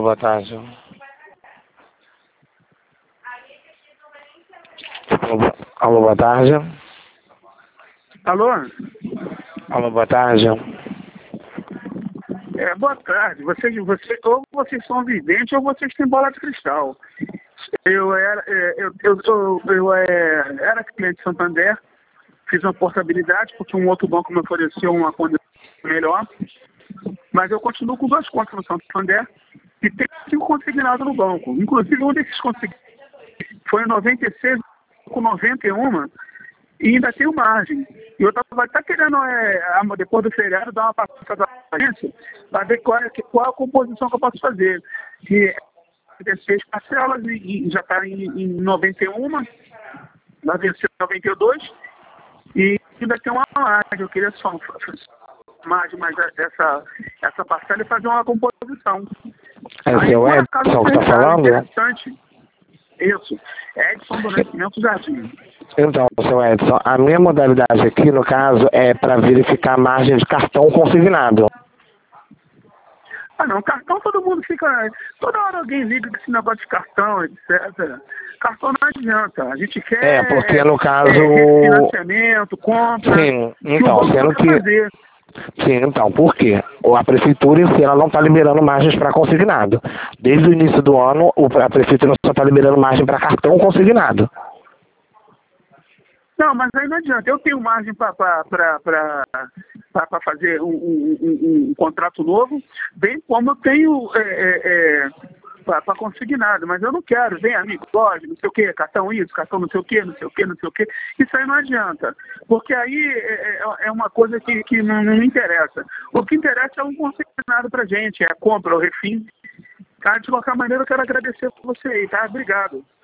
Alô, boa tarde. Alô, boa tarde. Alô? Alô, boa tarde. Boa tarde. Ou vocês são videntes ou vocês têm bola de cristal. Eu era cliente de Santander, fiz uma portabilidade porque um outro banco me ofereceu uma condição melhor, mas eu continuo com 2 contas no Santander e tenho 5 consignados no banco. Inclusive, um desses consignados foi em 96 com 91 e ainda tenho margem. E eu estava até querendo, depois do feriado, dar uma passada na agência para ver qual é a composição que eu posso fazer. Que é 6 parcelas e já está em 91, vai vencer em 92 e ainda tem uma margem. Eu queria só mais essa parcela e fazer uma composição. É seu Edson que está falando? Interessante. Isso. Edson do Nascimento Jardim. Então, seu Edson, a minha modalidade aqui, no caso, é para verificar a margem de cartão consignado. Ah, não, cartão todo mundo fica... Toda hora alguém liga com esse negócio de cartão, etc. Cartão não adianta. A gente quer... porque no caso... financiamento, compra... Sim, então, sendo que... fazer. Sim, então, por quê? A prefeitura em si, ela não está liberando margens para consignado. Desde o início do ano, a prefeitura só está liberando margem para cartão consignado. Não, mas aí não adianta. Eu tenho margem para fazer um contrato novo, bem como eu tenho para consignado, mas eu não quero. Vem amigo, lógico, não sei o quê, cartão isso, cartão não sei o quê, não sei o quê, não sei o quê. Isso aí não adianta, porque aí é uma coisa que não me interessa. O que interessa é um consignado para gente, é a compra, o refim. Tá? De qualquer maneira, eu quero agradecer por você aí, tá? Obrigado.